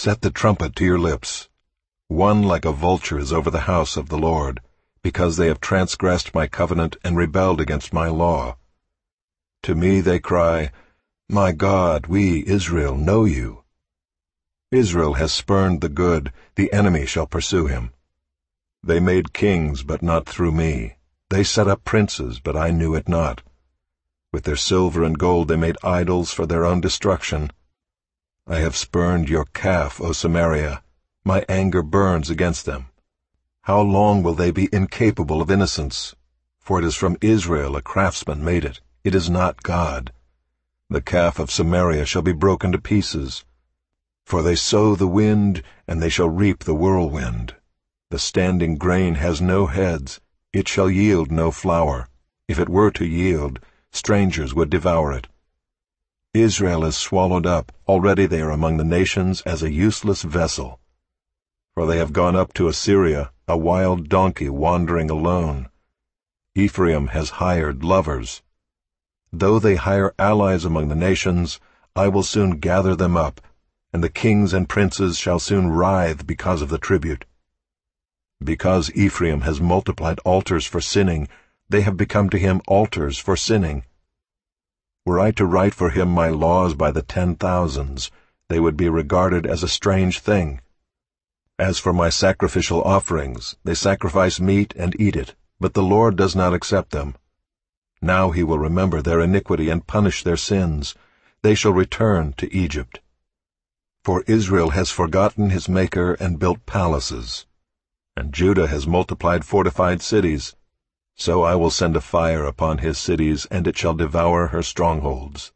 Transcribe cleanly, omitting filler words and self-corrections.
set the trumpet to your lips. One like a vulture is over the house of the Lord, because they have transgressed my covenant and rebelled against my law. To me they cry, My God, we, Israel, know you. Israel has spurned the good, the enemy shall pursue him. They made kings, but not through me. They set up princes, but I knew it not. With their silver and gold they made idols for their own destruction. I have spurned your calf, O Samaria. My anger burns against them. How long will they be incapable of innocence? For it is from Israel a craftsman made it. It is not God. The calf of Samaria shall be broken to pieces. For they sow the wind, and they shall reap the whirlwind. The standing grain has no heads. It shall yield no flour. If it were to yield, strangers would devour it. Israel is swallowed up. Already they are among the nations as a useless vessel. For they have gone up to Assyria, a wild donkey wandering alone. Ephraim has hired lovers. Though they hire allies among the nations, I will soon gather them up, and the kings and princes shall soon writhe because of the tribute. Because Ephraim has multiplied altars for sinning, they have become to him altars for sinning. Were I to write for him my laws by the 10,000s, they would be regarded as a strange thing. As for my sacrificial offerings, they sacrifice meat and eat it, but the Lord does not accept them. Now he will remember their iniquity and punish their sins. They shall return to Egypt. For Israel has forgotten his Maker and built palaces, and Judah has multiplied fortified cities. So I will send a fire upon his cities, and it shall devour her strongholds.